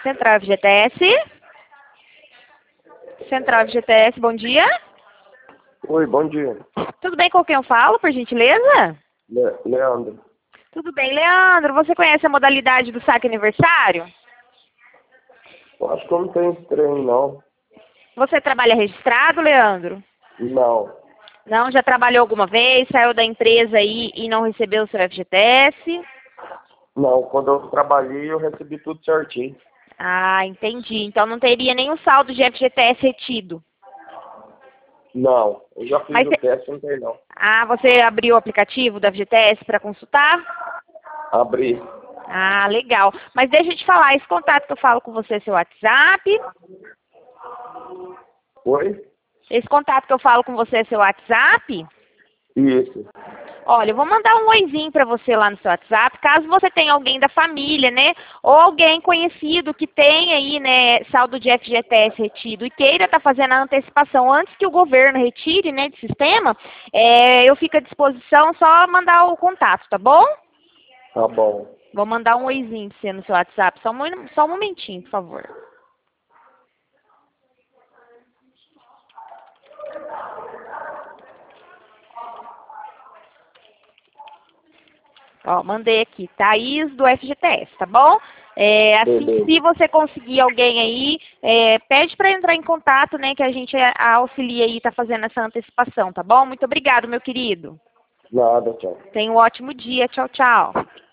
Central FGTS. Central FGTS, bom dia. Oi, bom dia. Tudo bem com quem eu falo, por gentileza? Leandro. Tudo bem, Leandro. Você conhece a modalidade do saque aniversário? Eu acho que eu não tenho esse trem, não. Você trabalha registrado, Leandro? Não. Não? Já trabalhou alguma vez? Saiu da empresa aí e não recebeu o seu FGTS? Não, quando eu trabalhei eu recebi tudo certinho. Ah, entendi. Então não teria nenhum saldo de FGTS retido. Não, eu já fiz Mas o teste, não tem não. Ah, você abriu o aplicativo da FGTS para consultar? Abri. Ah, legal. Mas deixa eu te falar, esse contato que eu falo com você é seu WhatsApp? Oi? Esse contato que eu falo com você é seu WhatsApp? Isso. Olha, eu vou mandar um oizinho para você lá no seu WhatsApp, caso você tenha alguém da família, né? Ou alguém conhecido que tenha aí, né, saldo de FGTS retido e queira estar fazendo a antecipação antes que o governo retire, né, de sistema, eu fico à disposição, só mandar o contato, tá bom? Tá bom. Vou mandar um oizinho para você no seu WhatsApp, só um momentinho, por favor. Ó, mandei aqui, Thaís do FGTS, tá bom? Assim, Beleza. se você conseguir alguém aí, pede para entrar em contato, né, que a gente auxilia aí, tá fazendo essa antecipação, tá bom? Muito obrigado, meu querido. Nada, tchau. Tenha um ótimo dia. Tchau, tchau.